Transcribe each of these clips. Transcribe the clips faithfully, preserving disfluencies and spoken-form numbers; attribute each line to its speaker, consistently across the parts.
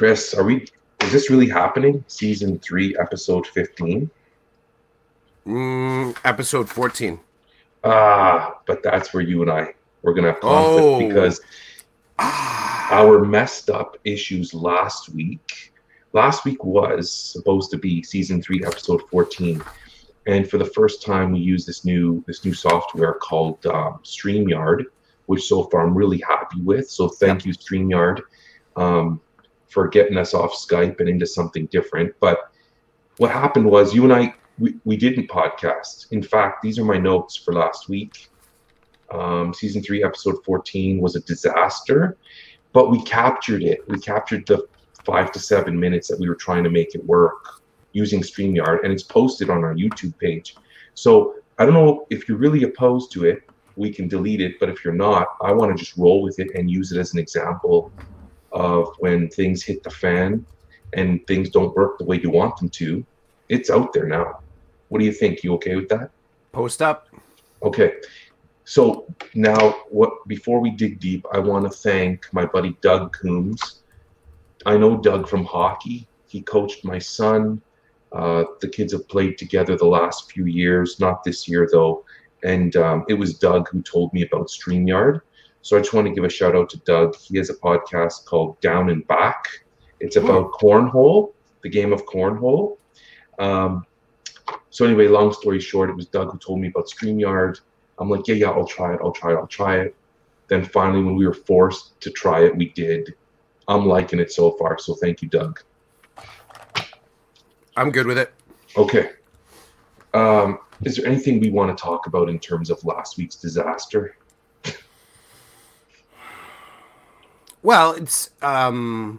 Speaker 1: Chris, are we? Is this really happening? Season three, episode fifteen.
Speaker 2: Mm, episode fourteen.
Speaker 1: Ah, but that's where you and I we're gonna have conflict
Speaker 2: Oh.
Speaker 1: because
Speaker 2: Ah.
Speaker 1: our messed up issues last week. Last week was supposed to be season three, episode fourteen, and for the first time, we use this new this new software called um, StreamYard, which so far I'm really happy with. So thank
Speaker 2: Yep.
Speaker 1: you, StreamYard, um, for getting us off Skype and into something different. But what happened was you and I we, we didn't podcast. In fact, these are my notes for last week. Um, season three, episode fourteen was a disaster, but we captured it. We captured the five to seven minutes that we were trying to make it work using StreamYard, and it's posted on our YouTube page. So I don't know if you're really opposed to it, we can delete it. But if you're not, I want to just roll with it and use it as an example of when things hit the fan and things don't work the way you want them to. It's out there now. What do you think? You okay with that?
Speaker 2: Post up.
Speaker 1: Okay. So now, what? Before we dig deep, I want to thank my buddy Doug Coombs. I know Doug from hockey. He coached my son. Uh, the kids have played together the last few years, not this year though. And um, it was Doug who told me about StreamYard. So I just want to give a shout out to Doug. He has a podcast called Down and Back. It's about cornhole, the game of cornhole. Um, so anyway, long story short, it was Doug who told me about StreamYard. I'm like, yeah, yeah, I'll try it, I'll try it, I'll try it. Then finally, when we were forced to try it, we did. I'm liking it so far, so thank you, Doug.
Speaker 2: I'm good with it.
Speaker 1: Okay. Um, is there anything we want to talk about in terms of last week's disaster?
Speaker 2: Well, it's um.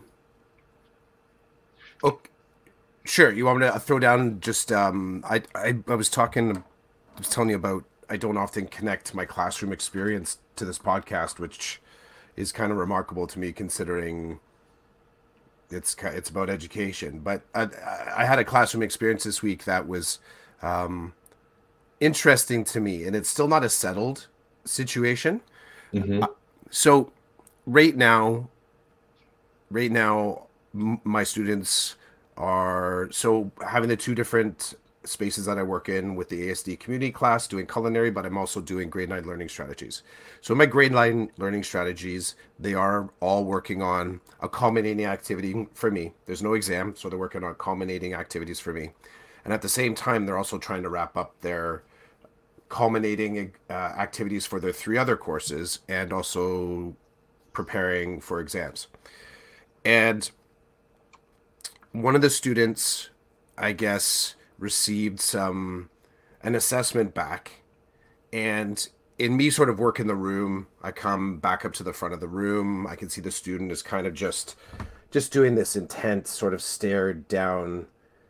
Speaker 2: Okay. Sure. You want me to throw down just um? I I, I was talking. I was telling you about. I don't often connect my classroom experience to this podcast, which is kind of remarkable to me considering it's it's about education. But I, I had a classroom experience this week that was um, interesting to me, and it's still not a settled situation.
Speaker 1: Mm-hmm.
Speaker 2: Uh, so right now, right now, m- my students are so having the two different spaces that I work in with the A S D community class doing culinary, but I'm also doing grade nine learning strategies. So my grade nine learning strategies, they are all working on a culminating activity for me. There's no exam, so they're working on culminating activities for me. And at the same time, they're also trying to wrap up their culminating uh, activities for their three other courses and also preparing for exams. And one of the students, I guess, received some an assessment back, and in me sort of work in the room, I come back up to the front of the room. I can see the student is kind of just just doing this intense sort of stare down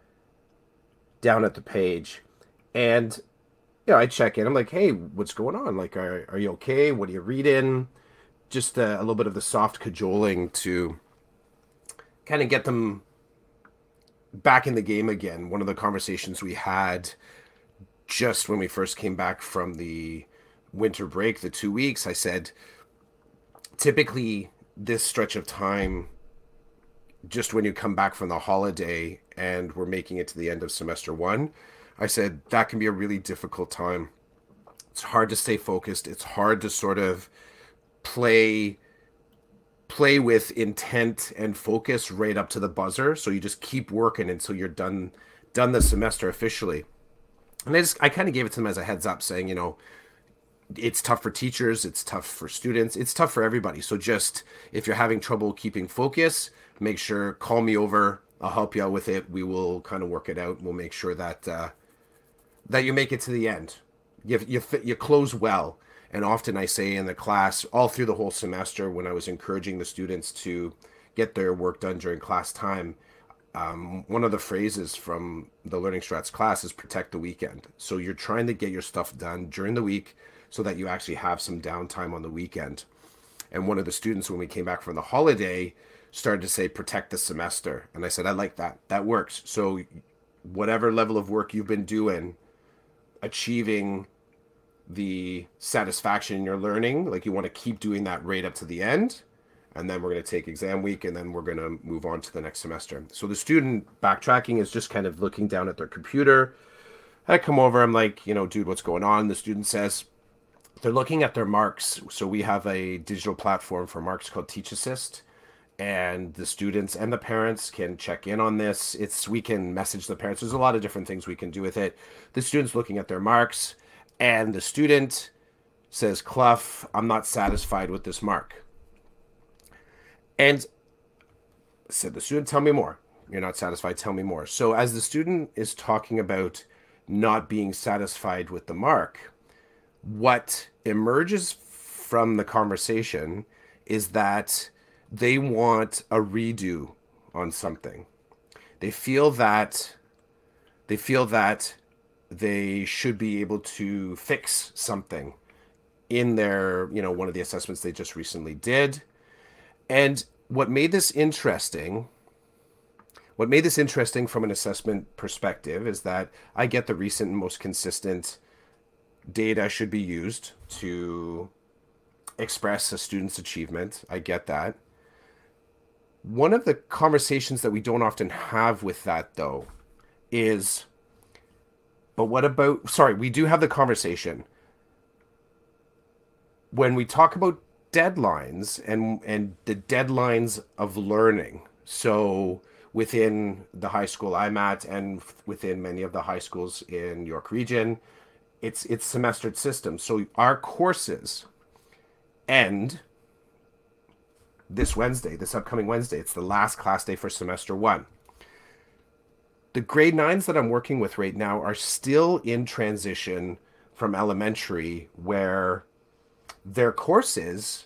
Speaker 2: down at the page. And you know, I check in. I'm like, hey, what's going on? Like, are, are you okay? What are you reading? Just a, a little bit of the soft cajoling to kind of get them back in the game again. One of the conversations we had just when we first came back from the winter break, the two weeks, I said, typically this stretch of time, just when you come back from the holiday and we're making it to the end of semester one, I said, that can be a really difficult time. It's hard to stay focused. It's hard to sort of play play with intent and focus right up to the buzzer. So you just keep working until you're done done the semester officially. And I just I kind of gave it to them as a heads up saying, you know, it's tough for teachers, it's tough for students, it's tough for everybody. So just if you're having trouble keeping focus, make sure call me over. I'll help you out with it. We will kind of work it out. We'll make sure that uh, that you make it to the end. You you you close well. And often I say in the class, all through the whole semester, when I was encouraging the students to get their work done during class time, um, one of the phrases from the Learning Strats class is protect the weekend. So you're trying to get your stuff done during the week so that you actually have some downtime on the weekend. And one of the students, when we came back from the holiday, started to say, protect the semester. And I said, I like that. That works. So whatever level of work you've been doing, achieving the satisfaction in your learning, like you want to keep doing that right up to the end, and then we're going to take exam week, and then we're going to move on to the next semester. So the student backtracking is just kind of looking down at their computer. I come over, I'm like, you know, dude, what's going on? The student says they're looking at their marks. So we have a digital platform for marks called Teach Assist, and the students and the parents can check in on this. It's we can message the parents. There's a lot of different things we can do with it. The student's looking at their marks, and the student says, Clough, I'm not satisfied with this mark. And said the student, tell me more. You're not satisfied, tell me more. So as the student is talking about not being satisfied with the mark, what emerges from the conversation is that they want a redo on something. They feel that they feel that they should be able to fix something in their, you know, one of the assessments they just recently did. And what made this interesting, what made this interesting from an assessment perspective is that I get the recent and most consistent data should be used to express a student's achievement. I get that. One of the conversations that we don't often have with that, though, is, but what about, sorry, we do have the conversation. When we talk about deadlines and, and the deadlines of learning, so within the high school I'm at and within many of the high schools in York Region, it's it's semestered system. So our courses end this Wednesday, this upcoming Wednesday. It's the last class day for semester one. The grade nines that I'm working with right now are still in transition from elementary, where their courses,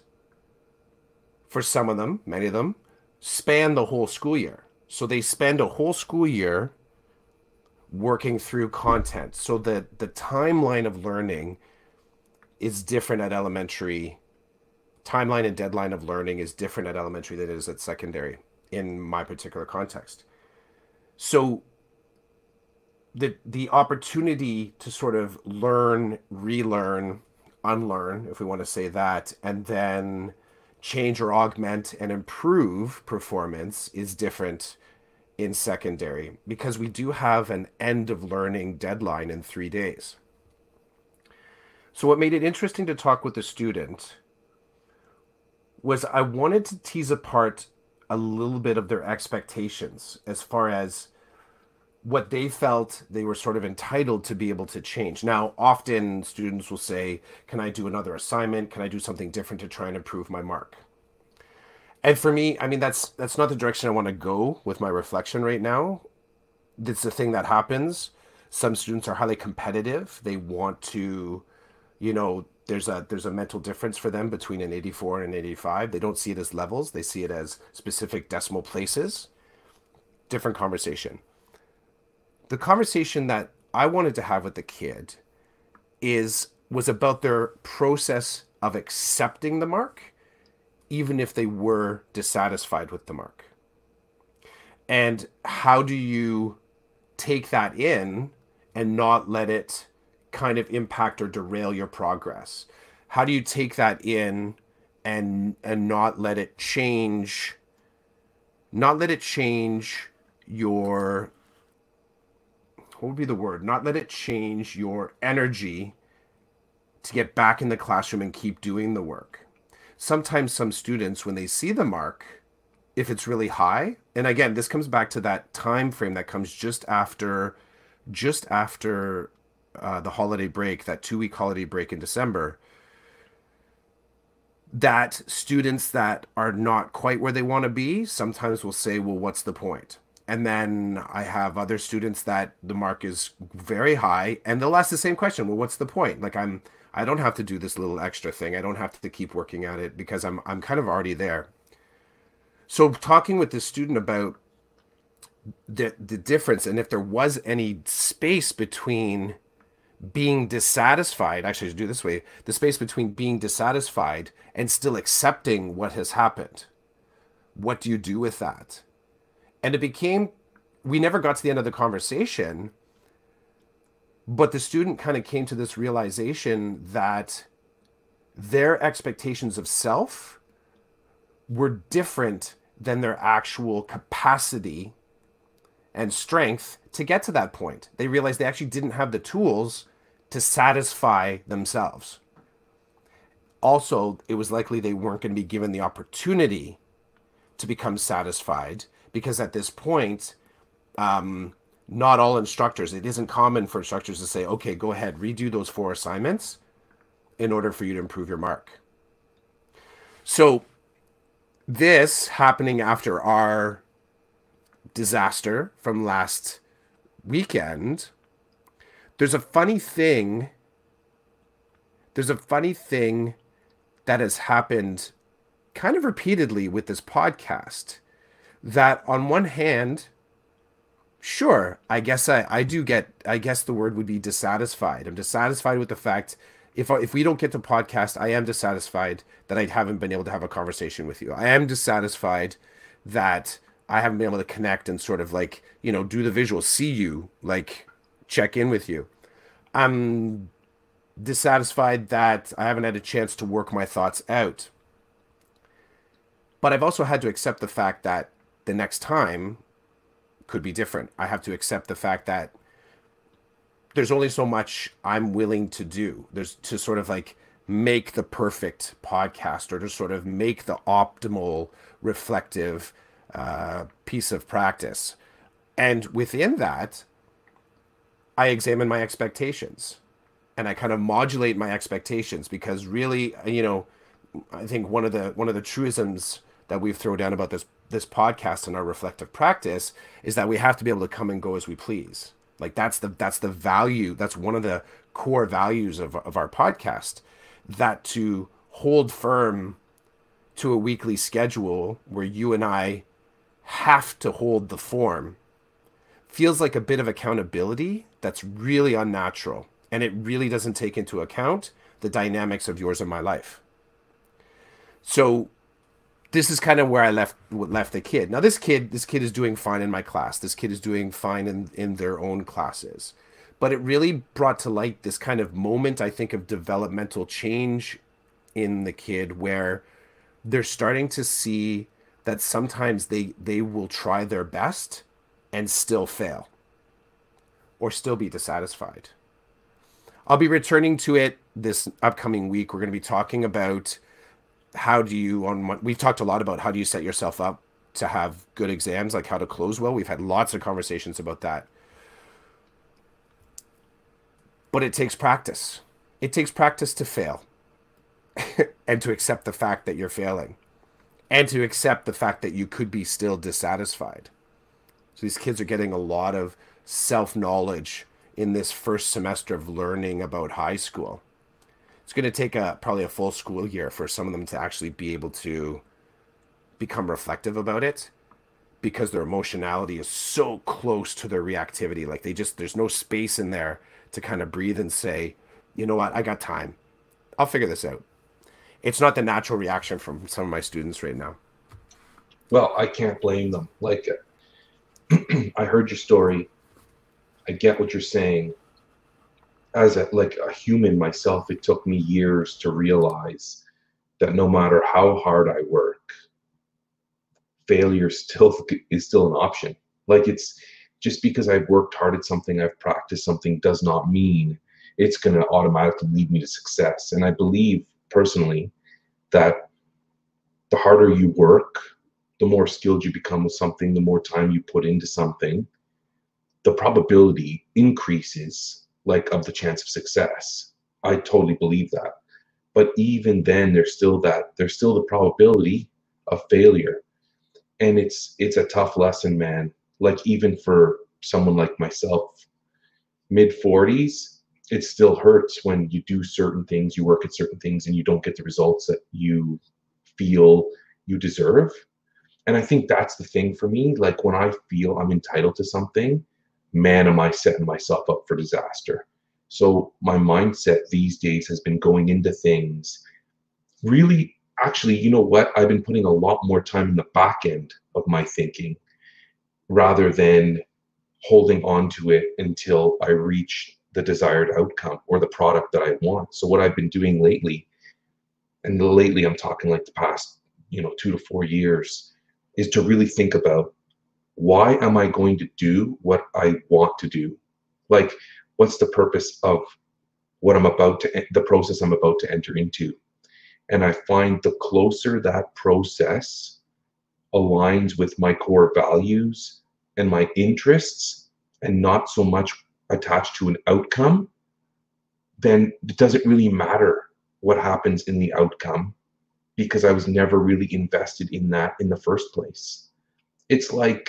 Speaker 2: for some of them, many of them, span the whole school year. So they spend a whole school year working through content. So the, the timeline of learning is different at elementary. Timeline and deadline of learning is different at elementary than it is at secondary in my particular context. So the the opportunity to sort of learn, relearn, unlearn, if we want to say that, and then change or augment and improve performance is different in secondary, because we do have an end of learning deadline in three days. So what made it interesting to talk with the student was I wanted to tease apart a little bit of their expectations as far as what they felt they were sort of entitled to be able to change. Now, often students will say, can I do another assignment? Can I do something different to try and improve my mark? And for me, I mean, that's that's not the direction I want to go with my reflection right now. It's the thing that happens. Some students are highly competitive. They want to, you know, there's a there's a mental difference for them between an eighty-four and an eighty-five. They don't see it as levels. They see it as specific decimal places. Different conversation. The conversation that I wanted to have with the kid is was about their process of accepting the mark, even if they were dissatisfied with the mark. And how do you take that in and not let it kind of impact or derail your progress? How do you take that in and and not let it change, not let it change your, what would be the word? Not let it change your energy to get back in the classroom and keep doing the work. Sometimes some students, when they see the mark, if it's really high, and again, this comes back to that time frame that comes just after, just after uh, the holiday break, that two-week holiday break in December, that students that are not quite where they want to be sometimes will say, well, what's the point? And then I have other students that the mark is very high, and they'll ask the same question. Well, what's the point? Like, I'm, I don't have to do this little extra thing. I don't have to keep working at it because I'm, I'm kind of already there. So talking with this student about the, the difference, and if there was any space between being dissatisfied, actually to do it this way, the space between being dissatisfied and still accepting what has happened. What do you do with that? And it became, we never got to the end of the conversation, but the student kind of came to this realization that their expectations of self were different than their actual capacity and strength to get to that point. They realized they actually didn't have the tools to satisfy themselves. Also, it was likely they weren't going to be given the opportunity to become satisfied, because at this point, um, not all instructors, it isn't common for instructors to say, okay, go ahead, redo those four assignments in order for you to improve your mark. So this happening after our disaster from last weekend, there's a funny thing. There's a funny thing that has happened kind of repeatedly with this podcast, that on one hand, sure, I guess I, I do get, I guess the word would be dissatisfied. I'm dissatisfied with the fact, if, if we don't get to podcast, I am dissatisfied that I haven't been able to have a conversation with you. I am dissatisfied that I haven't been able to connect and sort of like, you know, do the visual, see you, like check in with you. I'm dissatisfied that I haven't had a chance to work my thoughts out. But I've also had to accept the fact that the next time could be different. I have to accept the fact that there's only so much I'm willing to do. There's to sort of like make the perfect podcast, or to sort of make the optimal reflective uh, piece of practice. And within that, I examine my expectations and I kind of modulate my expectations, because really, you know, I think one of the one of the truisms that we've thrown down about this this podcast and our reflective practice is that we have to be able to come and go as we please. Like that's the that's the value. That's one of the core values of of our podcast. That to hold firm to a weekly schedule where you and I have to hold the form feels like a bit of accountability that's really unnatural, and it really doesn't take into account the dynamics of yours and my life. So this is kind of where I left left the kid. Now this kid, this kid is doing fine in my class. This kid is doing fine in, in their own classes. But it really brought to light this kind of moment, I think, of developmental change in the kid, where they're starting to see that sometimes they they will try their best and still fail, or still be dissatisfied. I'll be returning to it this upcoming week. We're going to be talking about how do you, on we've talked a lot about how do you set yourself up to have good exams, like how to close well. We've had lots of conversations about that. But it takes practice. It takes practice to fail and to accept the fact that you're failing, and to accept the fact that you could be still dissatisfied. So these kids are getting a lot of self-knowledge in this first semester of learning about high school. It's going to take a probably a full school year for some of them to actually be able to become reflective about it, because their emotionality is so close to their reactivity. Like they just, there's no space in there to kind of breathe and say, you know what, I got time. I'll figure this out. It's not the natural reaction from some of my students right now.
Speaker 1: Well, I can't blame them. Like, I heard your story. I get what you're saying. As a, like a human myself, it took me years to realize that no matter how hard I work, failure still is still an option. Like, it's just because I've worked hard at something, I've practiced something, does not mean it's going to automatically lead me to success. And I believe personally that the harder you work, the more skilled you become with something, the more time you put into something, the probability increases, like, of the chance of success. I totally believe that. But even then, there's still that, there's still the probability of failure. And it's it's a tough lesson, man. Like, even for someone like myself, mid forties, it still hurts when you do certain things, you work at certain things, and you don't get the results that you feel you deserve. And I think that's the thing for me. Like, when I feel I'm entitled to something, man, am I setting myself up for disaster. So my mindset these days has been going into things really, actually, you know what? I've been putting a lot more time in the back end of my thinking rather than holding on to it until I reach the desired outcome or the product that I want. So what I've been doing lately, and lately I'm talking like the past you know, two to four years is to really think about, why am I going to do what I want to do? Like, what's the purpose of what I'm about to, the process I'm about to enter into? And I find the closer that process aligns with my core values and my interests, and not so much attached to an outcome, then it doesn't really matter what happens in the outcome, because I was never really invested in that in the first place. It's like,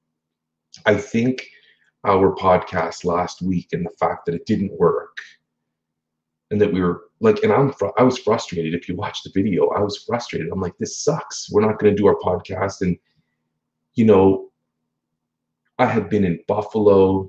Speaker 1: I think our podcast last week and the fact that it didn't work, and that we were like, and I'm, I was frustrated. If you watch the video, I was frustrated. I'm like, this sucks. We're not going to do our podcast. And, you know, I had been in Buffalo,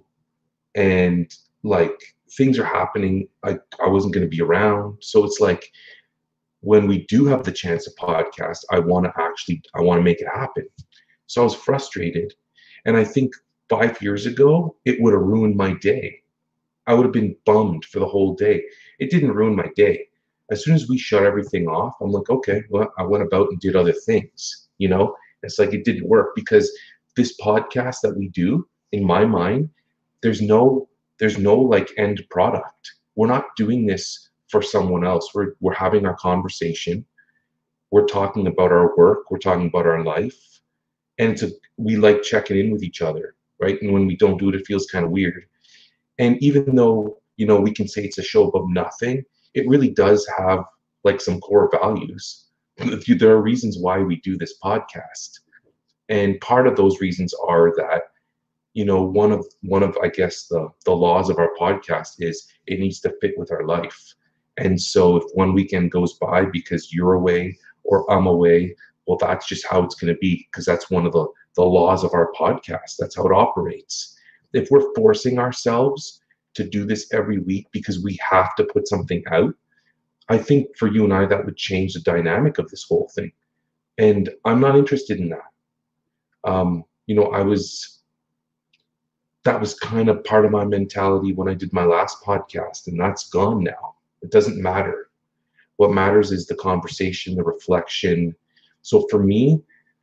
Speaker 1: and like things are happening. I, I wasn't going to be around. So it's like, when we do have the chance to podcast, I want to actually, I want to make it happen. So I was frustrated. And I think five years ago, it would have ruined my day. I would have been bummed for the whole day. It didn't ruin my day. As soon as we shut everything off, I'm like, okay, well, I went about and did other things, you know? It's like, it didn't work, because this podcast that we do, in my mind, there's no, there's no like end product. We're not doing this for someone else. We're, we're having our conversation. We're talking about our work. We're talking about our life. And it's a, we like checking in with each other, right? And when we don't do it, it feels kind of weird. And even though, you know, we can say it's a show about nothing, it really does have like some core values. There are reasons why we do this podcast. And part of those reasons are that, you know, one of, one of, I guess, the, the laws of our podcast is it needs to fit with our life. And so if one weekend goes by because you're away or I'm away, well, that's just how it's going to be, because that's one of the, the laws of our podcast. That's how it operates. If we're forcing ourselves to do this every week because we have to put something out, I think for you and I, that would change the dynamic of this whole thing. And I'm not interested in that. Um, you know, I was, that was kind of part of my mentality when I did my last podcast, and that's gone now. It doesn't matter. What matters is the conversation, the reflection. So for me,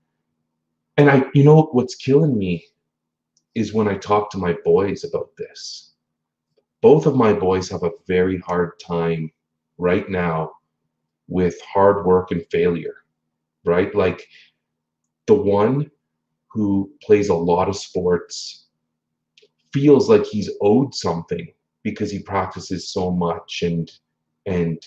Speaker 1: and I, you know, what's killing me is when I talk to my boys about this. Both of my boys have a very hard time right now with hard work and failure, right? Like the one who plays a lot of sports feels like he's owed something because he practices so much and and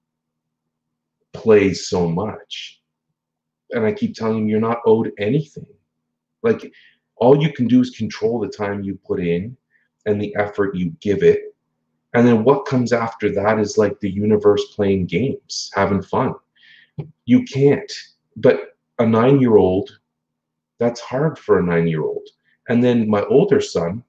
Speaker 1: plays so much. And I keep telling him, you're not owed anything. Like, all you can do is control the time you put in and the effort you give it. And then what comes after that is like the universe playing games, having fun. You can't. But a nine-year-old, that's hard for a nine-year-old. And then my older son,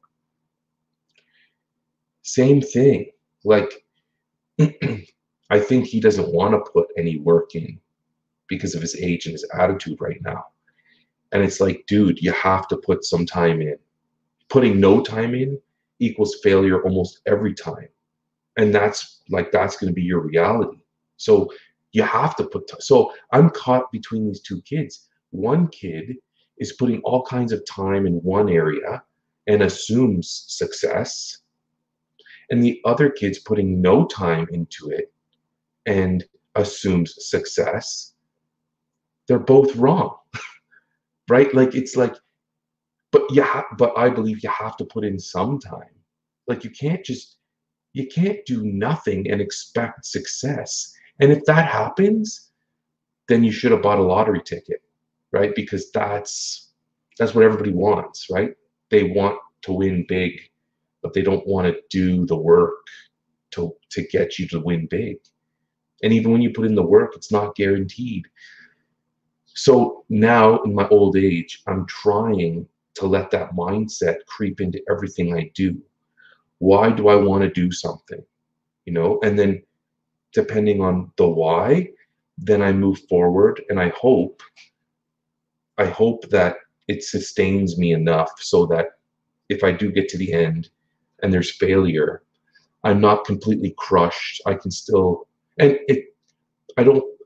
Speaker 1: same thing. Like, I think he doesn't want to put any work in because of his age and his attitude right now. And it's like, dude, you have to put some time in. Putting no time in equals failure almost every time. And that's like, that's going to be your reality. So you have to put, t- so I'm caught between these two kids. One kid is putting all kinds of time in one area and assumes success. And the other kid's putting no time into it and assumes success. They're both wrong. Right? Like, it's like, but you ha- but I believe you have to put in some time. Like, you can't just, you can't do nothing and expect success. And if that happens, then you should have bought a lottery ticket, right? Because that's, that's what everybody wants, right? They want to win big, but they don't want to do the work to, to get you to win big. And even when you put in the work, it's not guaranteed. So now in my old age, I'm trying to let that mindset creep into everything I do. Why do I want to do something? You know, and then depending on the why, then I move forward, and I hope, I hope that it sustains me enough so that if I do get to the end and there's failure, I'm not completely crushed. I can still, and it, I don't,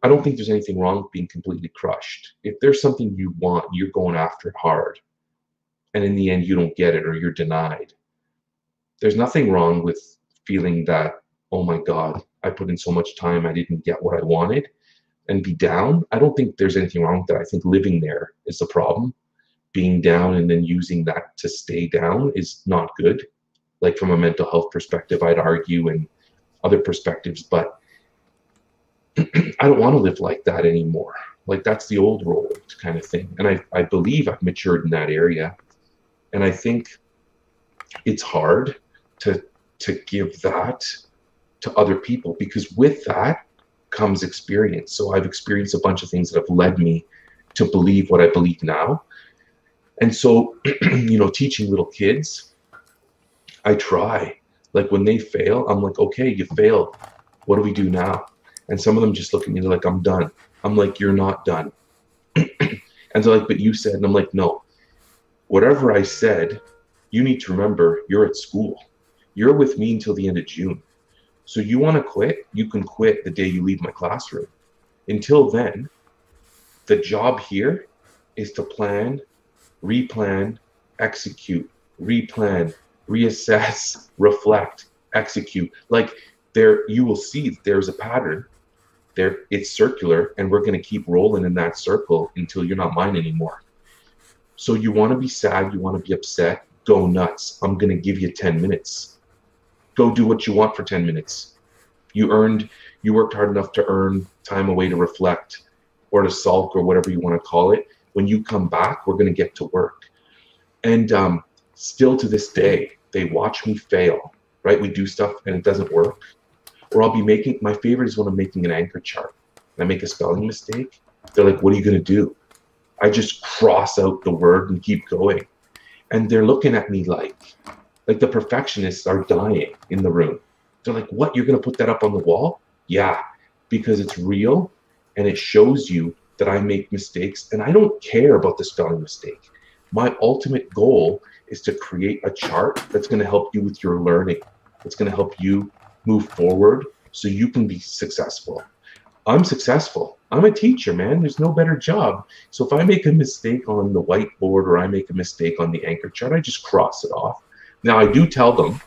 Speaker 1: I don't think there's anything wrong with being completely crushed. If there's something you want, you're going after it hard. And in the end, you don't get it or you're denied. There's nothing wrong with feeling that, oh my God, I put in so much time, I didn't get what I wanted, and be down. I don't think there's anything wrong with that. I think living there is the problem. Being down and then using that to stay down is not good. Like from a mental health perspective, I'd argue, and other perspectives, but I don't want to live like that anymore. Like that's the old role kind of thing. And I, I believe I've matured in that area. And I think it's hard to to give that to other people, because with that comes experience. So I've experienced a bunch of things that have led me to believe what I believe now. And so, you know, teaching little kids, I try. Like when they fail, I'm like, okay, you failed. What do we do now? And some of them just look at me like, I'm done. I'm like, you're not done. And they're like, but you said, and I'm like, no. Whatever I said, you need to remember you're at school. You're with me until the end of June. So you want to quit, you can quit the day you leave my classroom. Until then, the job here is to plan, replan, execute, replan, reassess, reflect, execute. Like there, you will see that there's a pattern there. It's circular, and we're going to keep rolling in that circle until you're not mine anymore. So you want to be sad, you want to be upset, go nuts. I'm going to give you ten minutes. Go do what you want for ten minutes. You earned, you worked hard enough to earn time away to reflect or to sulk or whatever you want to call it. When you come back, we're going to get to work. And um, still to this day, they watch me fail, right? We do stuff and it doesn't work. Or I'll be making, my favorite is when I'm making an anchor chart and I make a spelling mistake. They're like, what are you going to do? I just cross out the word and keep going. And they're looking at me like, like the perfectionists are dying in the room. They're like, what, you're going to put that up on the wall? Yeah, because it's real and it shows you that I make mistakes and I don't care about the spelling mistake. My ultimate goal is to create a chart that's going to help you with your learning. It's going to help you move forward so you can be successful. I'm successful. I'm a teacher, man. There's no better job. So if I make a mistake on the whiteboard or I make a mistake on the anchor chart, I just cross it off. Now I do tell them,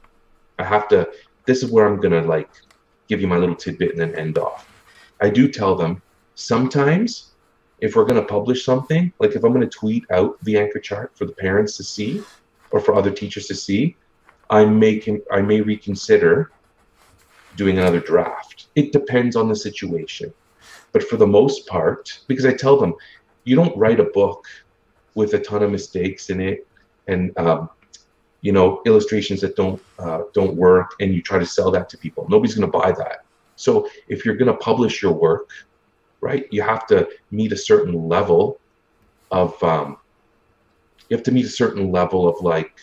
Speaker 1: I have to, this is where I'm going to like give you my little tidbit and then end off. I do tell them sometimes if we're going to publish something, like if I'm going to tweet out the anchor chart for the parents to see or for other teachers to see, I may, I may reconsider doing another draft. It depends on the situation. But for the most part, because I tell them, you don't write a book with a ton of mistakes in it and, um, you know, illustrations that don't uh, don't work, and you try to sell that to people. Nobody's going to buy that. So if you're going to publish your work, right, you have to meet a certain level of, um, you have to meet a certain level of like,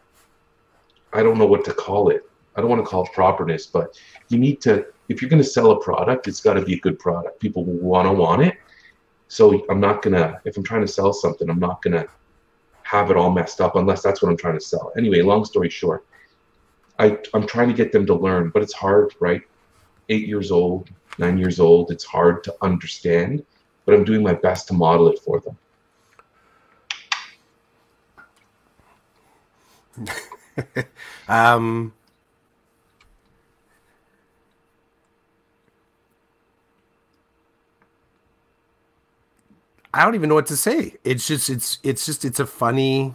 Speaker 1: I don't know what to call it. I don't want to call it properness, but you need to, if you're going to sell a product, it's got to be a good product. People will want to want it. So I'm not going to, if I'm trying to sell something, I'm not going to have it all messed up unless that's what I'm trying to sell. Anyway, long story short, I, I'm trying to get them to learn, but it's hard, right? Eight years old, nine years old, it's hard to understand, but I'm doing my best to model it for them.
Speaker 2: um, I don't even know what to say. It's just, it's, it's just, it's a funny.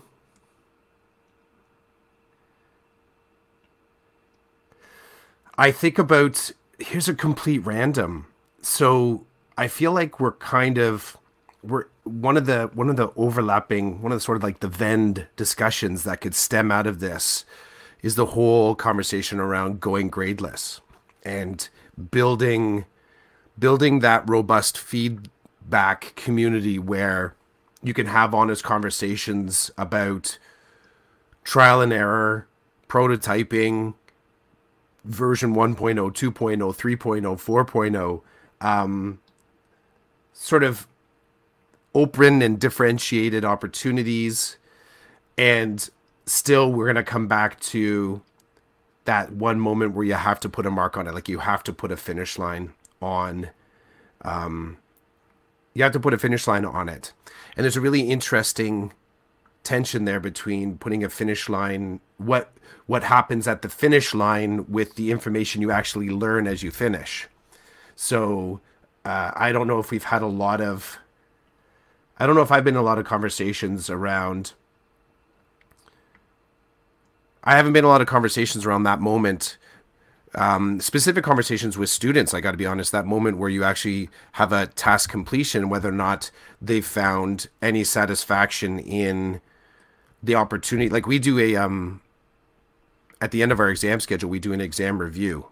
Speaker 2: I think about, here's a complete random. So I feel like we're kind of, we're one of the, one of the overlapping, one of the sort of like the Venn discussions that could stem out of this is the whole conversation around going gradeless and building, building that robust feedback community where you can have honest conversations about trial and error, prototyping, version one point oh, two point oh, three point oh, four point oh, um, sort of open and differentiated opportunities. And still, we're going to come back to that one moment where you have to put a mark on it. Like you have to put a finish line on You have to put a finish line on it. And there's a really interesting tension there between putting a finish line, what what happens at the finish line with the information you actually learn as you finish. So uh, I don't know if we've had a lot of, I don't know if I've been in a lot of conversations around, I haven't been in a lot of conversations around that moment, um, specific conversations with students. I got to be honest, that moment where you actually have a task completion, whether or not they've found any satisfaction in the opportunity. Like we do a, um, at the end of our exam schedule, we do an exam review.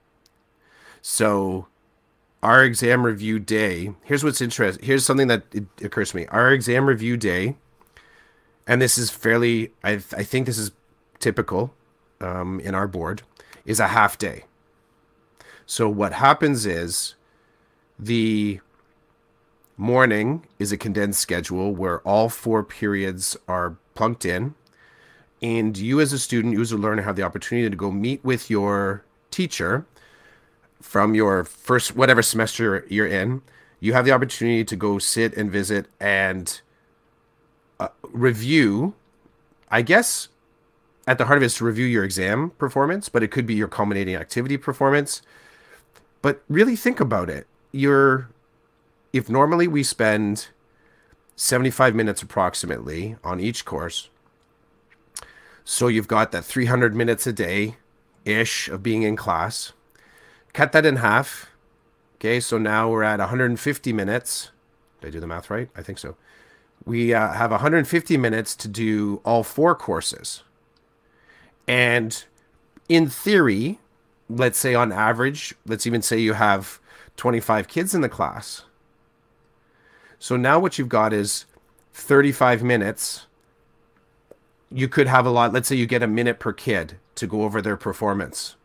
Speaker 2: So our exam review day, here's what's interesting. Here's something that it occurs to me. Our exam review day, and this is fairly, I, I think this is typical um, in our board, is a half day. So what happens is the morning is a condensed schedule where all four periods are plunked in, and you as a student, you as a learner, have the opportunity to go meet with your teacher from your first, whatever semester you're in. You have the opportunity to go sit and visit and uh, review, I guess, at the heart of it is to review your exam performance, but it could be your culminating activity performance. But really think about it. You're, if normally we spend seventy-five minutes approximately on each course, so you've got that three hundred minutes a day-ish of being in class. Cut that in half. Okay, so now we're at one hundred fifty minutes. Did I do the math right? I think so. We uh, have one hundred fifty minutes to do all four courses. And in theory, let's say on average, let's even say you have twenty-five kids in the class. So now what you've got is thirty-five minutes. You could have a lot, let's say you get a minute per kid to go over their performance.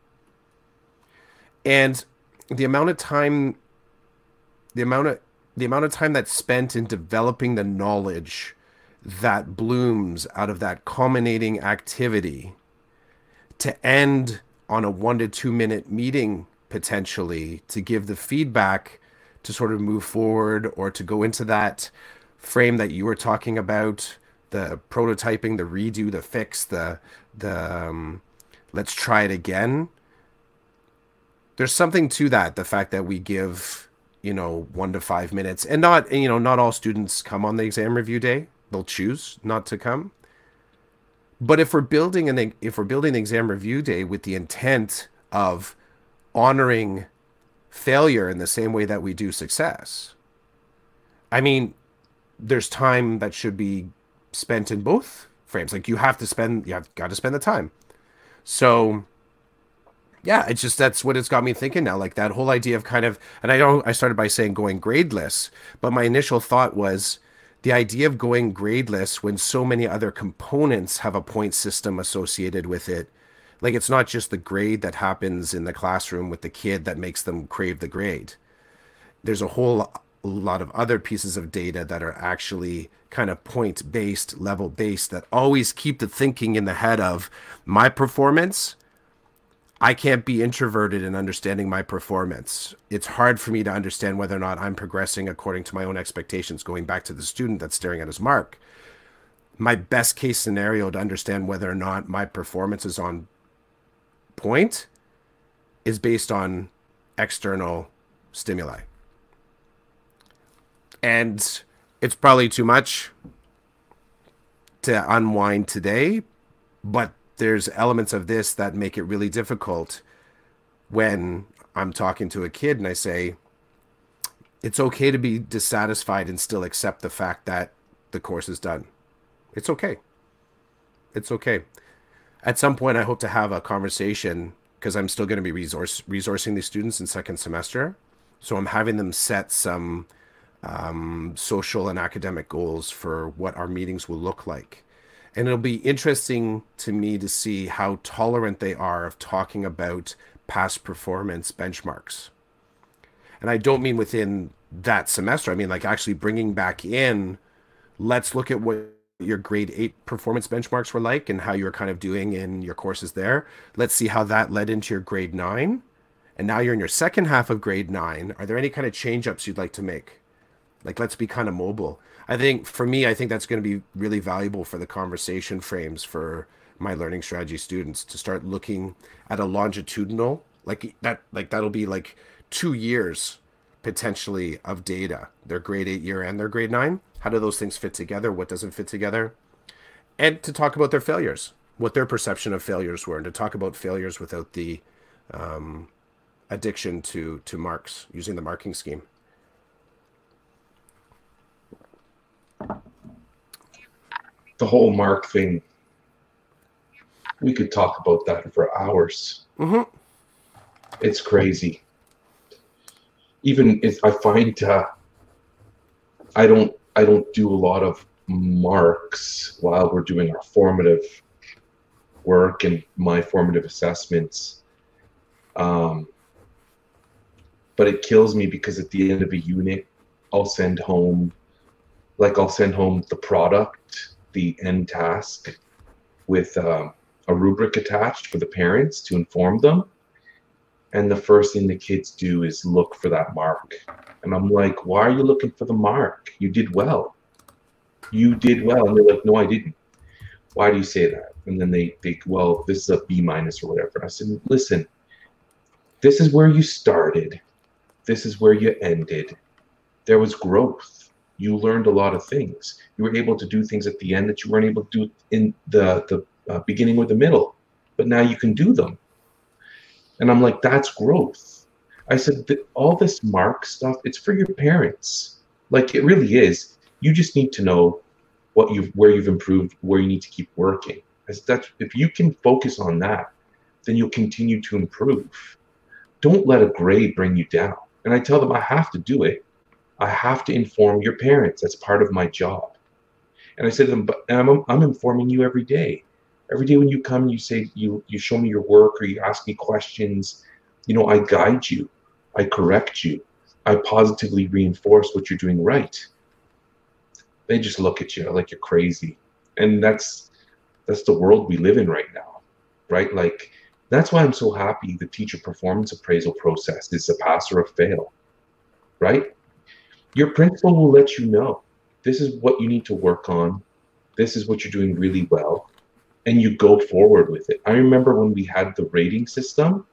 Speaker 2: And the amount of time, the amount of, the amount of time that's spent in developing the knowledge that blooms out of that culminating activity to end on a one to two minute meeting, potentially to give the feedback to sort of move forward or to go into that frame that you were talking about, the prototyping, the redo, the fix, the, the um, let's try it again. There's something to that, the fact that we give, you know, one to five minutes, and not, you know, not all students come on the exam review day. They'll choose not to come. But if we're building an, if we're building an exam review day with the intent of honoring failure in the same way that we do success, I mean, there's time that should be spent in both frames. Like you have to spend, you have got to spend the time. So yeah, it's just, that's what it's got me thinking now. Like that whole idea of kind of, and I don't, I started by saying going gradeless, but my initial thought was the idea of going gradeless when so many other components have a point system associated with it. Like it's not just the grade that happens in the classroom with the kid that makes them crave the grade. There's a whole lot of other pieces of data that are actually kind of point-based, level-based, that always keep the thinking in the head of my performance. I can't be introverted in understanding my performance. It's hard for me to understand whether or not I'm progressing according to my own expectations, going back to the student that's staring at his mark. My best case scenario to understand whether or not my performance is on point is based on external stimuli. And it's probably too much to unwind today, but there's elements of this that make it really difficult when I'm talking to a kid and I say, it's okay to be dissatisfied and still accept the fact that the course is done. It's okay. It's okay. At some point, I hope to have a conversation, because I'm still going to be resource resourcing these students in second semester. So I'm having them set some um, social and academic goals for what our meetings will look like. And it'll be interesting to me to see how tolerant they are of talking about past performance benchmarks. And I don't mean within that semester. I mean, like actually bringing back in, let's look at what your grade eight performance benchmarks were like and how you were kind of doing in your courses there. Let's see how that led into your grade nine and now you're in your second half of grade nine. Are there any kind of change ups you'd like to make? Like, let's be kind of mobile. I think for me, I think that's going to be really valuable for the conversation frames for my learning strategy students to start looking at a longitudinal, like that, like that'll be like two years potentially of data, their grade eight year and their grade nine. How do those things fit together? What doesn't fit together? And to talk about their failures, what their perception of failures were, and to talk about failures without the um, addiction to to marks, using the marking scheme.
Speaker 1: The whole mark thing, we could talk about that for hours.
Speaker 2: Mm-hmm.
Speaker 1: It's crazy. Even if I find uh, I don't I don't do a lot of marks while we're doing our formative work and my formative assessments. Um, but it kills me because at the end of a unit, I'll send home, like I'll send home the product, the end task with uh, a rubric attached for the parents to inform them. And the first thing the kids do is look for that mark. And I'm like, why are you looking for the mark? You did well. You did well. And they're like, no, I didn't. Why do you say that? And then they think, well, this is a B minus or whatever. And I said, listen, this is where you started. This is where you ended. There was growth. You learned a lot of things. You were able to do things at the end that you weren't able to do in the, the uh, beginning or the middle. But now you can do them. And I'm like, that's growth. I said, all this mark stuff, it's for your parents. Like, it really is. You just need to know what you've, where you've improved, where you need to keep working. I said, that's, if you can focus on that, then you'll continue to improve. Don't let a grade bring you down. And I tell them, I have to do it. I have to inform your parents. That's part of my job. And I said to them, but I'm, I'm informing you every day. Every day when you come, you say, you, you show me your work or you ask me questions, you know, I guide you. I correct you. I positively reinforce what you're doing right. They just look at you like you're crazy. And that's, that's the world we live in right now, right? Like, that's why I'm so happy the teacher performance appraisal process is a pass or a fail, right? Your principal will let you know, this is what you need to work on. This is what you're doing really well. And you go forward with it. I remember when we had the rating system,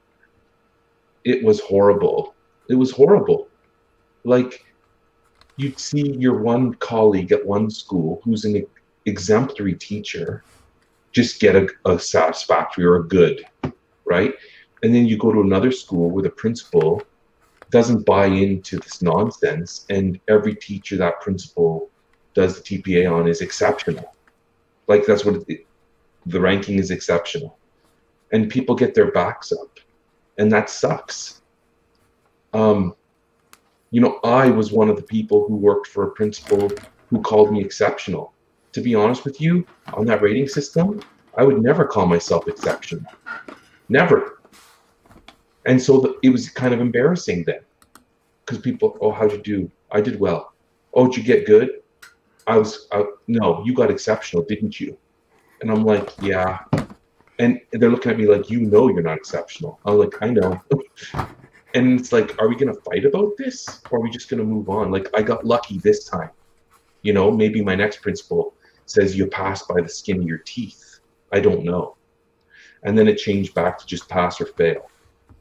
Speaker 1: it was horrible. It was horrible. Like, you'd see your one colleague at one school who's an exemplary teacher just get a, a satisfactory or a good, right? And then you go to another school where the principal doesn't buy into this nonsense, and every teacher that principal does the T P A on is exceptional. Like, that's what it, the ranking is exceptional. And people get their backs up, and that sucks. Um, you know, I was one of the people who worked for a principal who called me exceptional. To be honest with you, on that rating system, I would never call myself exceptional. Never. And so the, it was kind of embarrassing then. Because people, oh, how'd you do? I did well. Oh, did you get good? I was, I, no, you got exceptional, didn't you? And I'm like, yeah. And they're looking at me like, you know you're not exceptional. I'm like, I know. And it's like, are we going to fight about this? Or are we just going to move on? Like, I got lucky this time. You know, maybe my next principal says you pass by the skin of your teeth. I don't know. And then it changed back to just pass or fail.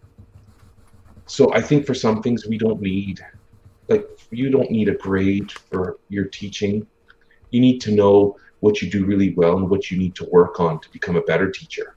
Speaker 1: So I think for some things we don't need, like, you don't need a grade for your teaching. You need to know what you do really well and what you need to work on to become a better teacher.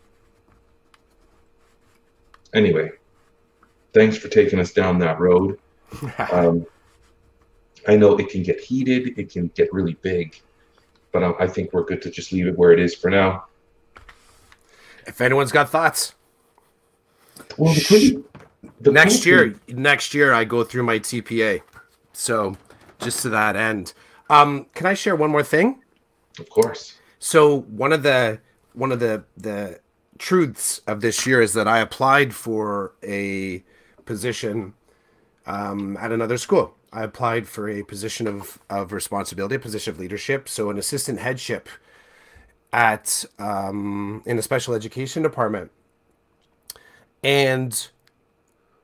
Speaker 1: Anyway, thanks for taking us down that road. Um, I know it can get heated, it can get really big, but I, I think we're good to just leave it where it is for now.
Speaker 2: If anyone's got thoughts.
Speaker 1: Well, the pretty, the
Speaker 2: next
Speaker 1: cool
Speaker 2: year,
Speaker 1: thing,
Speaker 2: next year I go through my T P A. So just to that end. Um, can I share one more thing?
Speaker 1: Of course.
Speaker 2: So one of the one of the the truths of this year is that I applied for a position um, at another school. I applied for a position of, of responsibility, a position of leadership, so an assistant headship at um, in a special education department. And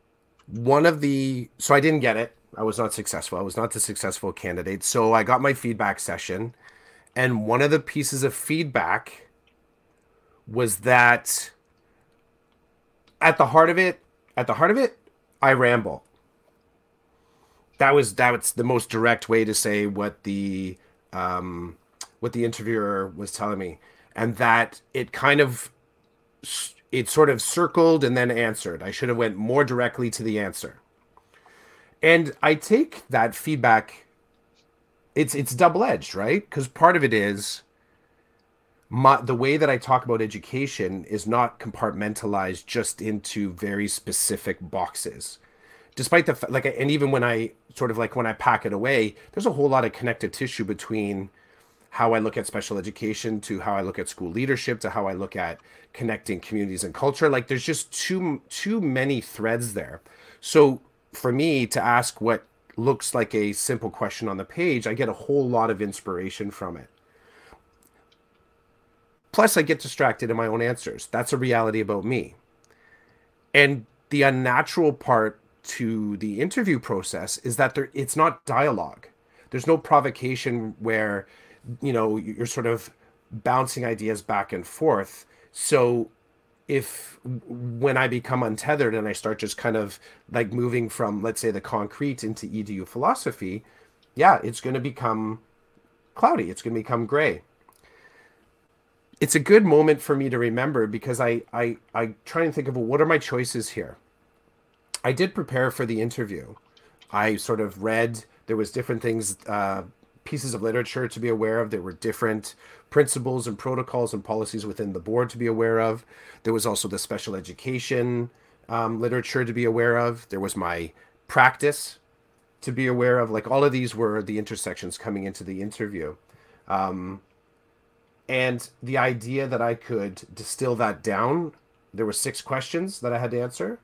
Speaker 2: one of the, so I didn't get it. I was not successful. I was not the successful candidate. So I got my feedback session, and one of the pieces of feedback was that at the heart of it, at the heart of it, I ramble. That was that's the most direct way to say what the um, what the interviewer was telling me, and that it kind of it sort of circled and then answered. I should have went more directly to the answer. And I take that feedback. It's it's double edged, right? Because part of it is my the way that I talk about education is not compartmentalized just into very specific boxes. Despite the like, and even when I sort of like when I pack it away, there's a whole lot of connective tissue between how I look at special education to how I look at school leadership to how I look at connecting communities and culture. Like there's just too too many threads there. So for me to ask what looks like a simple question on the page, I get a whole lot of inspiration from it. Plus, I get distracted in my own answers. That's a reality about me. And the unnatural part to the interview process is that there it's not dialogue. There's no provocation where, you know, you're sort of bouncing ideas back and forth. So if when I become untethered and I start just kind of like moving from, let's say, the concrete into E D U philosophy, yeah, it's going to become cloudy. It's going to become gray. It's a good moment for me to remember because I, I, I try and think of, well, what are my choices here? I did prepare for the interview. I sort of read, there was different things, uh, pieces of literature to be aware of. There were different principles and protocols and policies within the board to be aware of. There was also the special education um, literature to be aware of. There was my practice to be aware of. Like all of these were the intersections coming into the interview. Um, and the idea that I could distill that down, there were six questions that I had to answer.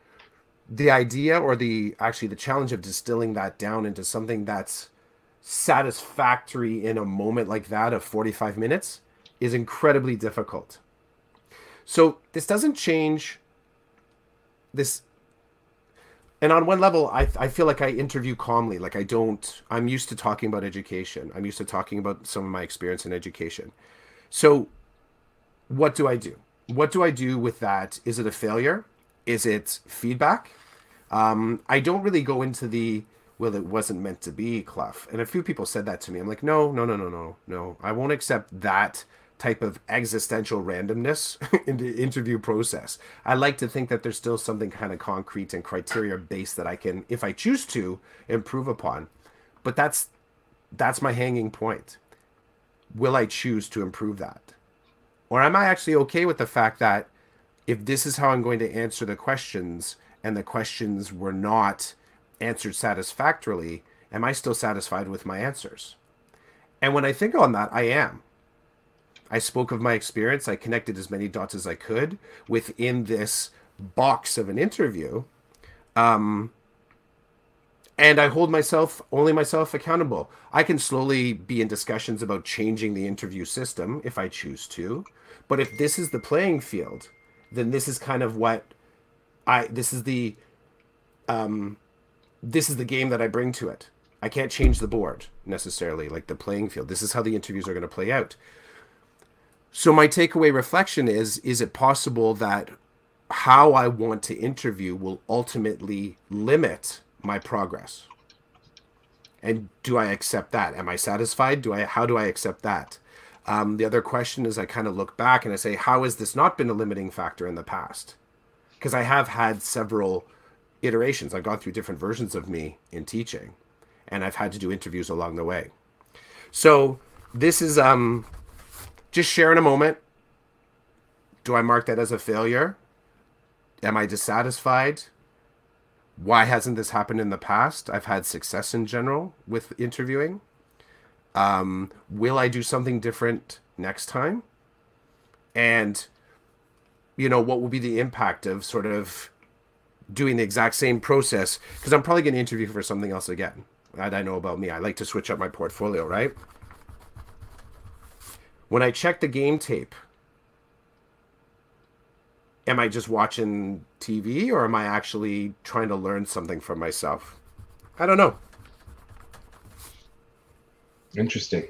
Speaker 2: The idea or the actually the challenge of distilling that down into something that's satisfactory in a moment like that of forty-five minutes is incredibly difficult. So this doesn't change this. And on one level, I, I feel like I interview calmly. Like I don't, I'm used to talking about education. I'm used to talking about some of my experience in education. So what do I do? What do I do with that? Is it a failure? Is it feedback? Um, I don't really go into the, well, it wasn't meant to be, Clough. And a few people said that to me. I'm like, no, no, no, no, no, no. I won't accept that type of existential randomness in the interview process. I like to think that there's still something kind of concrete and criteria based that I can, if I choose to, improve upon. But that's that's my hanging point. Will I choose to improve that? Or am I actually okay with the fact that if this is how I'm going to answer the questions and the questions were not answered satisfactorily, am I still satisfied with my answers? And when I think on that, I am. I spoke of my experience. I connected as many dots as I could within this box of an interview. Um, and I hold myself, only myself accountable. I can slowly be in discussions about changing the interview system if I choose to. But if this is the playing field, then this is kind of what I, this is the, um, this is the game that I bring to it. I can't change the board necessarily, like the playing field. This is how the interviews are going to play out. So my takeaway reflection is, is it possible that how I want to interview will ultimately limit my progress? And do I accept that? Am I satisfied? Do I, how do I accept that? Um, the other question is I kind of look back and I say, how has this not been a limiting factor in the past? Because I have had several iterations. I've gone through different versions of me in teaching, and I've had to do interviews along the way. So this is um, just sharing a moment. Do I mark that as a failure? Am I dissatisfied? Why hasn't this happened in the past? I've had success in general with interviewing. Um, will I do something different next time? And, you know, what will be the impact of sort of doing the exact same process? Because I'm probably going to interview for something else again. That I know about me. I like to switch up my portfolio, right? When I check the game tape, am I just watching T V or am I actually trying to learn something from myself? I don't know.
Speaker 1: Interesting.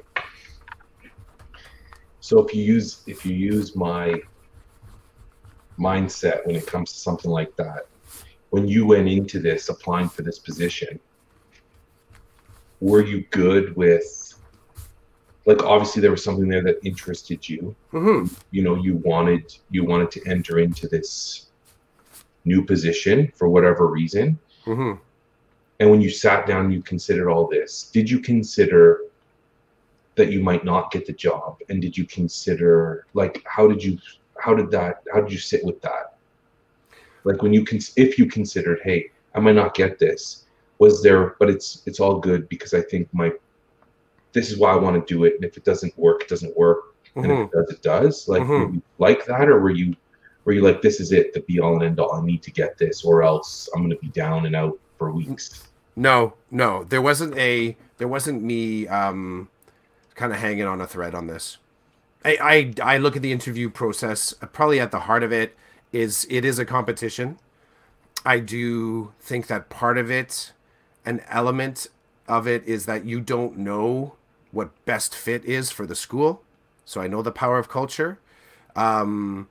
Speaker 1: So if you use if you use my mindset when it comes to something like that, when you went into this applying for this position, were you good with, like, obviously there was something there that interested you.
Speaker 2: Mm-hmm.
Speaker 1: You know, you wanted you wanted to enter into this new position for whatever reason.
Speaker 2: Mm-hmm.
Speaker 1: And when you sat down, you considered all this. Did you consider that you might not get the job? And did you consider, like, how did you, how did that, how did you sit with that? Like when you can, if you considered, hey, I might not get this, was there, but it's, it's all good because I think my, this is why I want to do it. And if it doesn't work, it doesn't work.
Speaker 2: Mm-hmm.
Speaker 1: And if it does, it does. Like,
Speaker 2: Mm-hmm.
Speaker 1: were you like that? Or were you, were you like, this is it, the be all and end all, I need to get this or else I'm going to be down and out for weeks?
Speaker 2: No, no, there wasn't a, there wasn't me, um, kind of hanging on a thread on this. I, I I look at the interview process, probably at the heart of it is it is a competition. I do think that part of it, an element of it is that you don't know what best fit is for the school. So I know the power of culture. Um,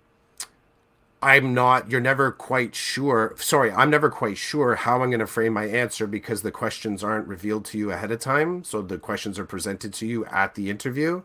Speaker 2: I'm not, you're never quite sure. Sorry, I'm never quite sure how I'm going to frame my answer because the questions aren't revealed to you ahead of time. So the questions are presented to you at the interview.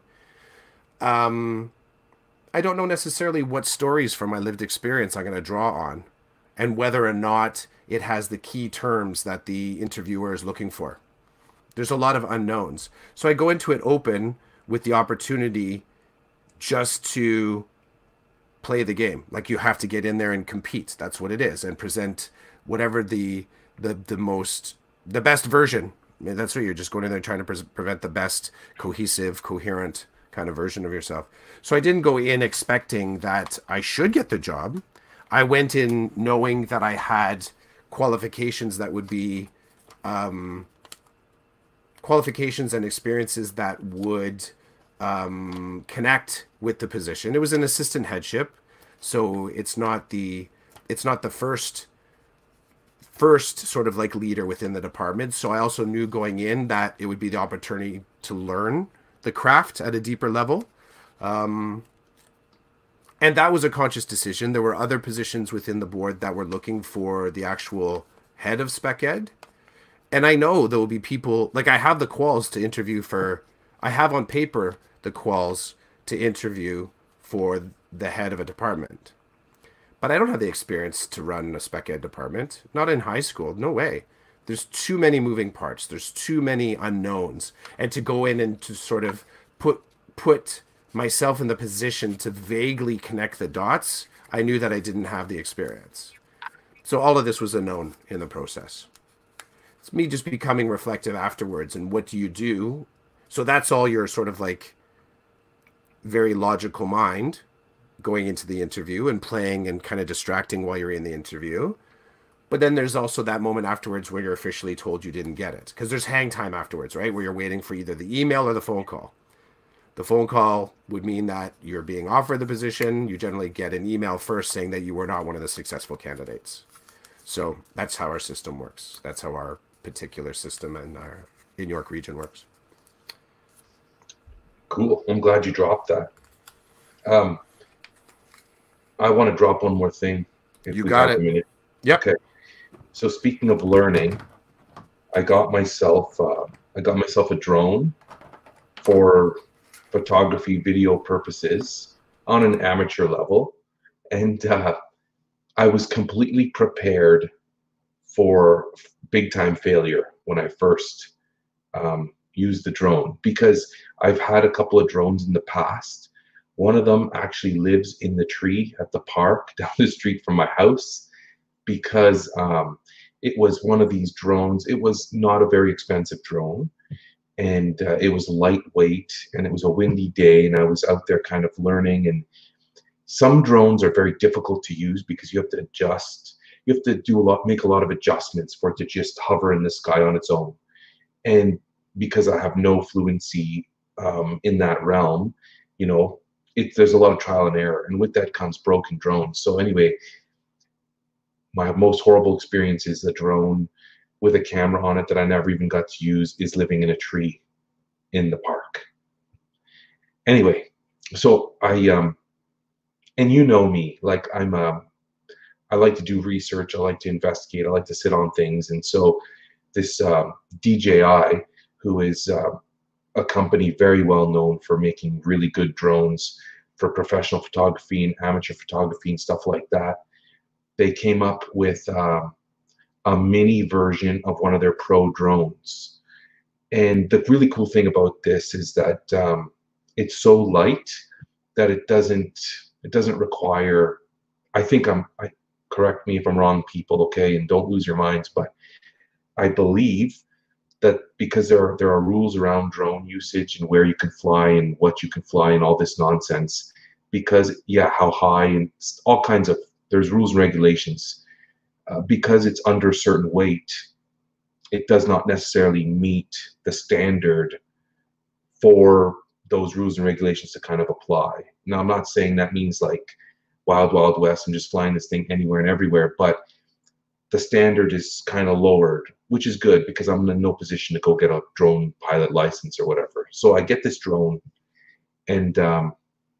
Speaker 2: Um, I don't know necessarily what stories from my lived experience I'm going to draw on and whether or not it has the key terms that the interviewer is looking for. There's a lot of unknowns. So I go into it open with the opportunity just to play the game. Like you have to get in there and compete. That's what it is, and present whatever the the the most the best version. I mean, that's what you're just going in there trying to pre- prevent the best cohesive, coherent kind of version of yourself. So I didn't go in expecting that I should get the job. I went in knowing that I had qualifications that would be um, qualifications and experiences that would um, connect with the position. It was an assistant headship, so it's not the it's not the first first sort of like leader within the department. So I also knew going in that it would be the opportunity to learn the craft at a deeper level. Um, and that was a conscious decision. There were other positions within the board that were looking for the actual head of spec ed. And I know there will be people, like I have the quals to interview for, I have on paper the quals to interview for the head of a department. But I don't have the experience to run a spec ed department. Not in high school. No way. There's too many moving parts. There's too many unknowns. And to go in and to sort of put put myself in the position to vaguely connect the dots, I knew that I didn't have the experience. So all of this was a known in the process. It's me just becoming reflective afterwards. And what do you do? So that's all your sort of like very logical mind going into the interview and playing and kind of distracting while you're in the interview. But then there's also that moment afterwards where you're officially told you didn't get it. Because there's hang time afterwards, right? Where you're waiting for either the email or the phone call. The phone call would mean that you're being offered the position. You generally get an email first saying that you were not one of the successful candidates. So that's how our system works. That's how our particular system in our in York region works.
Speaker 1: Cool. I'm glad you dropped that. Um, I want to drop one more thing. If
Speaker 2: You
Speaker 1: we
Speaker 2: got
Speaker 1: have
Speaker 2: it.
Speaker 1: a minute.
Speaker 2: Yep.
Speaker 1: Okay. So speaking of learning, I got myself uh, I got myself a drone for photography, video purposes on an amateur level, and uh, I was completely prepared for big time failure when I first um, used the drone, because I've had a couple of drones in the past. One of them actually lives in the tree at the park down the street from my house, because um, it was one of these drones. It was not a very expensive drone, and uh, it was lightweight, and it was a windy day, and I was out there kind of learning. And some drones are very difficult to use because you have to adjust. You have to do a lot, make a lot of adjustments for it to just hover in the sky on its own. And because I have no fluency um, in that realm, you know, it, there's a lot of trial and error, and with that comes broken drones. So anyway, my most horrible experience is the drone with a camera on it that I never even got to use is living in a tree in the park. Anyway, so I um and you know me, like I'm um I like to do research, I like to investigate, I like to sit on things. And so this um, D J I, who is uh, a company very well known for making really good drones for professional photography and amateur photography and stuff like that, they came up with uh, a mini version of one of their pro drones. And the really cool thing about this is that um, it's so light that it doesn't it doesn't require, I think I'm I correct me if I'm wrong, people, okay, and don't lose your minds, but I believe that because there are there are rules around drone usage and where you can fly and what you can fly and all this nonsense, because yeah, how high and all kinds of, there's rules and regulations, uh, because it's under a certain weight, it does not necessarily meet the standard for those rules and regulations to kind of apply. Now, I'm not saying that means like wild, wild west and just flying this thing anywhere and everywhere, but the standard is kind of lowered, which is good because I'm in no position to go get a drone pilot license or whatever. So I get this drone, and um,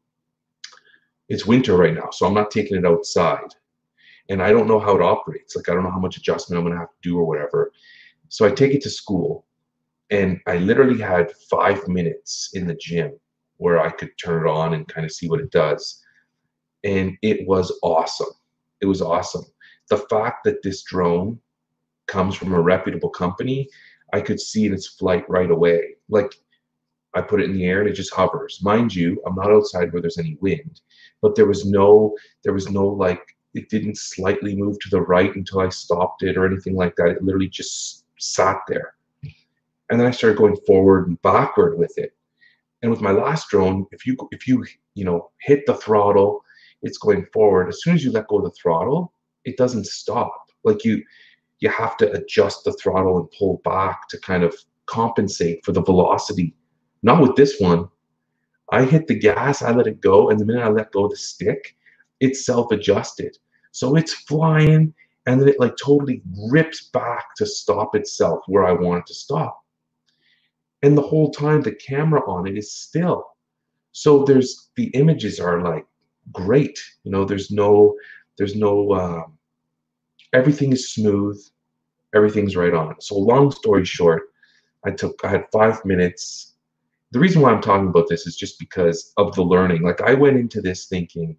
Speaker 1: it's winter right now, so I'm not taking it outside. And I don't know how it operates. Like, I don't know how much adjustment I'm going to have to do or whatever. So I take it to school, and I literally had five minutes in the gym where I could turn it on and kind of see what it does. And it was awesome. It was awesome. The fact that this drone comes from a reputable company, I could see in its flight right away. Like, I put it in the air and it just hovers. Mind you, I'm not outside where there's any wind, but there was no, there was no like, it didn't slightly move to the right until I stopped it or anything like that. It literally just sat there. And then I started going forward and backward with it. And with my last drone, if you, if you, you know, hit the throttle, it's going forward. As soon as you let go of the throttle, it doesn't stop. Like you, you have to adjust the throttle and pull back to kind of compensate for the velocity. Not with this one. I hit the gas, I let it go, and the minute I let go of the stick, it's self-adjusted. So it's flying, and then it like totally rips back to stop itself where I want it to stop. And the whole time the camera on it is still. So there's, the images are like great. You know, there's no, there's no, uh, everything is smooth. Everything's right on. So long story short, I took, I had five minutes. The reason why I'm talking about this is just because of the learning. Like, I went into this thinking,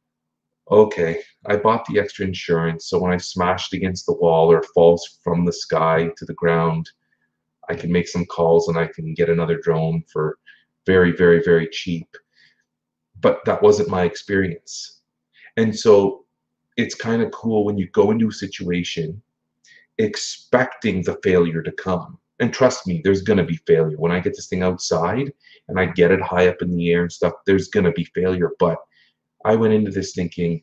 Speaker 1: okay, I bought the extra insurance, so when I smashed against the wall or falls from the sky to the ground, I can make some calls and I can get another drone for very, very, very cheap. But that wasn't my experience. And so it's kind of cool when you go into a situation expecting the failure to come. And trust me, there's going to be failure. When I get this thing outside and I get it high up in the air and stuff, there's going to be failure. But I went into this thinking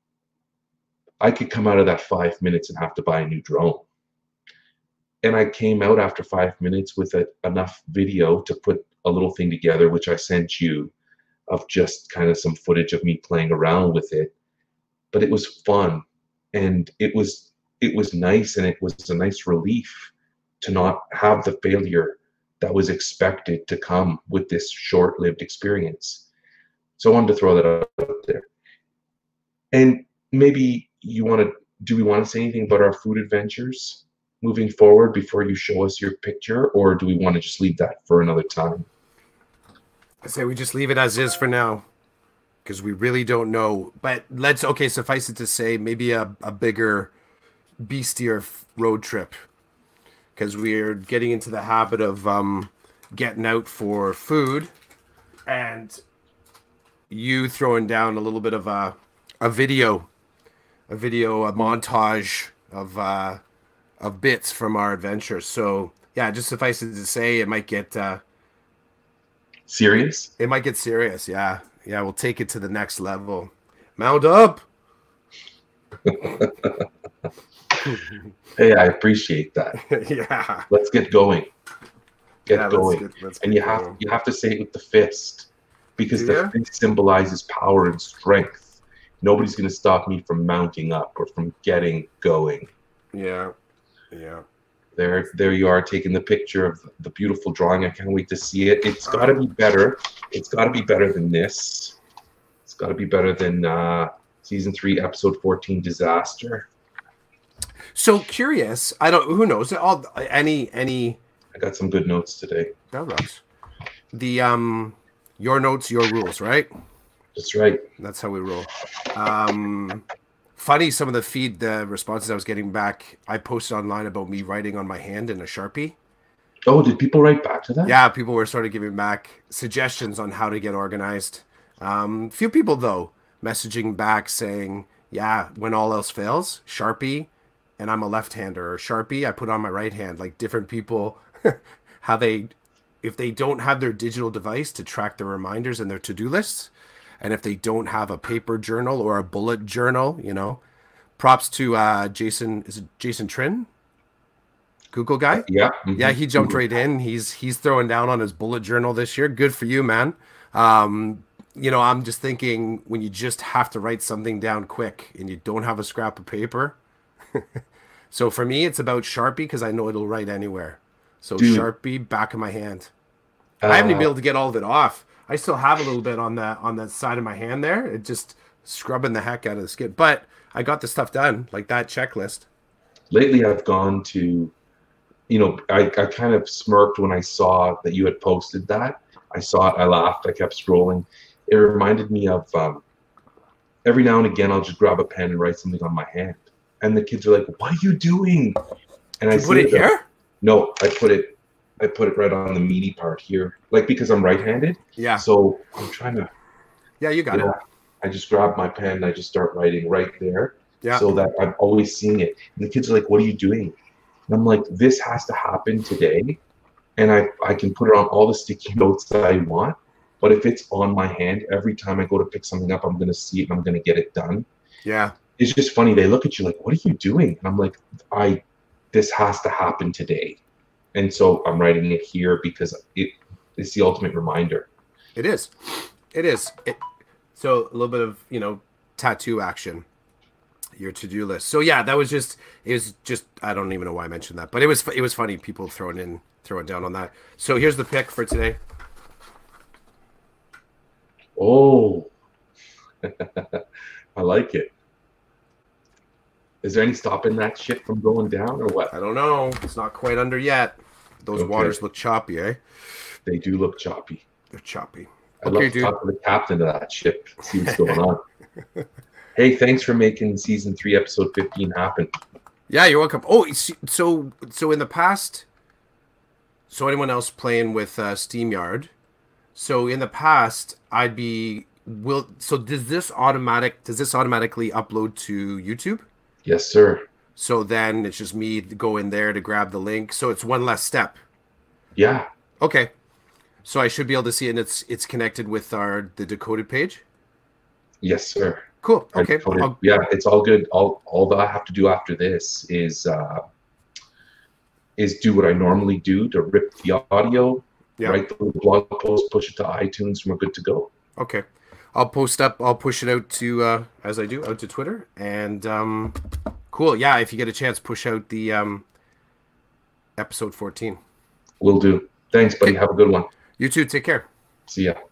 Speaker 1: I could come out of that five minutes and have to buy a new drone. And I came out after five minutes with a, enough video to put a little thing together, which I sent you, of just kind of some footage of me playing around with it. But it was fun, and it was it was nice, and it was a nice relief to not have the failure that was expected to come with this short-lived experience. So I wanted to throw that out there. And maybe you want to, do we want to say anything about our food adventures moving forward before you show us your picture, or do we want to just leave that for another time?
Speaker 2: I say we just leave it as is for now, because we really don't know. But let's, okay, suffice it to say, maybe a, a bigger, beastier road trip, because we're getting into the habit of um, getting out for food, and you throwing down a little bit of a, a video, a video, a montage of uh, of bits from our adventure. So yeah, just suffice it to say, it might get uh,
Speaker 1: serious.
Speaker 2: It might get serious. Yeah, yeah, we'll take it to the next level. Mount up.
Speaker 1: Hey, I appreciate that.
Speaker 2: Yeah.
Speaker 1: Let's get going. Get
Speaker 2: yeah,
Speaker 1: going.
Speaker 2: let's get, let's
Speaker 1: and
Speaker 2: get
Speaker 1: you
Speaker 2: going.
Speaker 1: have you have to say it with the fist. because
Speaker 2: Do
Speaker 1: the
Speaker 2: ya?
Speaker 1: fist symbolizes power and strength. Nobody's going to stop me from mounting up or from getting going.
Speaker 2: Yeah. Yeah.
Speaker 1: There, there you are, taking the picture of the beautiful drawing. I can't wait to see it. It's got to be better. It's got to be better than this. It's got to be better than uh, season three, episode fourteen, Disaster.
Speaker 2: So curious. I don't. Who knows? All any any.
Speaker 1: I got some good notes today.
Speaker 2: That rocks. The um, your notes, your rules, right?
Speaker 1: That's right.
Speaker 2: That's how we roll. Um, funny, some of the feed, the responses I was getting back. I posted online about me writing on my hand in a Sharpie.
Speaker 1: Oh, did people write back to that?
Speaker 2: Yeah, people were sort of giving back suggestions on how to get organized. Um, few people though messaging back saying, "Yeah, when all else fails, Sharpie." And I'm a left-hander, or Sharpie, I put on my right hand. Like different people, how they, if they don't have their digital device to track their reminders and their to-do lists, and if they don't have a paper journal or a bullet journal, you know, props to uh, Jason, is it Jason Trin? Google guy?
Speaker 1: Yeah. Mm-hmm.
Speaker 2: Yeah, he jumped right in. He's he's throwing down on his bullet journal this year. Good for you, man. Um, you know, I'm just thinking when you just have to write something down quick and you don't have a scrap of paper. So for me, it's about Sharpie because I know it'll write anywhere. So Dude. Sharpie, back of my hand. Uh, I haven't even been able to get all of it off. I still have a little bit on that on that side of my hand there. It just scrubbing the heck out of the skin. But I got the stuff done, like that checklist.
Speaker 1: Lately, I've gone to, you know, I, I kind of smirked when I saw that you had posted that. I saw it, I laughed, I kept scrolling. It reminded me of um, every now and again, I'll just grab a pen and write something on my hand. And the kids are like, "What are you doing?" And
Speaker 2: Did I put it here?
Speaker 1: Up. No, I put it, I put it right on the meaty part here, like because I'm right-handed.
Speaker 2: Yeah.
Speaker 1: So I'm trying to.
Speaker 2: Yeah, you got
Speaker 1: yeah,
Speaker 2: it.
Speaker 1: I just grab my pen and I just start writing right there.
Speaker 2: Yeah.
Speaker 1: So that I'm always seeing it. And the kids are like, "What are you doing?" And I'm like, "This has to happen today," and I I can put it on all the sticky notes that I want. But if it's on my hand, every time I go to pick something up, I'm gonna see it and I'm gonna get it done.
Speaker 2: Yeah.
Speaker 1: It's just funny. They look at you like, "What are you doing?" And I'm like, I, this has to happen today. And so I'm writing it here because it is the ultimate reminder.
Speaker 2: It is. It is. It, so a little bit of, you know, tattoo action, your to-do list. So yeah, that was just, it was just, I don't even know why I mentioned that, but it was, it was funny. People throwing in, throwing down on that. So here's the pick for today.
Speaker 1: Oh, I like it. Is there any stopping that shit from going down or what?
Speaker 2: I don't know. It's not quite under yet. Those okay. waters look choppy, eh?
Speaker 1: They do look choppy.
Speaker 2: They're choppy.
Speaker 1: I'd okay, love to dude. talk to the captain of that ship, see what's going on. Hey, thanks for making season three, episode fifteen happen.
Speaker 2: Yeah, you're welcome. Oh, so so in the past, so anyone else playing with uh, SteamYard? So in the past, I'd be will. So does this automatic? Does this automatically upload to YouTube?
Speaker 1: Yes, sir.
Speaker 2: So then it's just me to go in there to grab the link. So it's one less step.
Speaker 1: Yeah.
Speaker 2: Okay. So I should be able to see it, and it's it's connected with our the decoded page.
Speaker 1: Yes, sir.
Speaker 2: Cool. Okay.
Speaker 1: Yeah, it's all good. All all that I have to do after this is uh, is do what I normally do to rip the audio, yeah. write the blog post, push it to iTunes, and we're good to go.
Speaker 2: Okay. I'll post up. I'll push it out to uh, as I do out to Twitter, and um, cool. Yeah, if you get a chance, push out the um, episode fourteen.
Speaker 1: Will do. Thanks, buddy. Okay. Have a good one.
Speaker 2: You too. Take care.
Speaker 1: See ya.